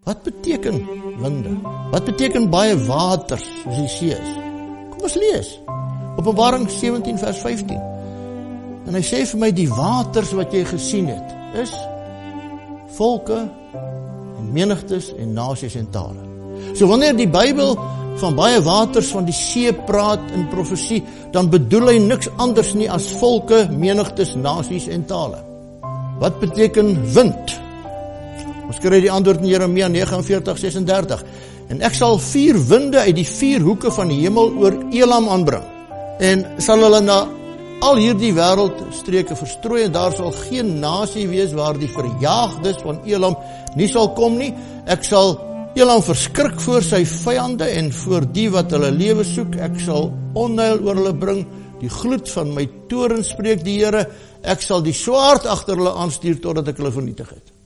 Wat beteken winde? Wat beteken baie waters, soos die see is? Kom ons lees. Openbaring 17 vers 15. En hy sê vir my, die waters wat jy gesien het, is volke en menigtes en nasies en tale. So wanneer die Bybel van baie waters van die see praat in profesie, dan bedoel hy niks anders nie as volke, menigtes, nasies en tale. Wat beteken wind? Ons kry die antwoord in Jeremia 49:36. En ek sal 4 winde uit die 4 hoeke van die hemel oor Elam aanbring. En sal hulle na al hierdie wêreldstreke verstrooi, en daar sal geen nasie wees waar die verjaagdes van Elam nie sal kom nie. Ek sal Elam verskrik voor sy vyande en voor die wat hulle lewe soek. Ek sal onheil oor hulle bring, die gloed van my toorn, spreek die Here. Ek sal die swaard agter hulle aanstuur totdat ek hulle vernietig het.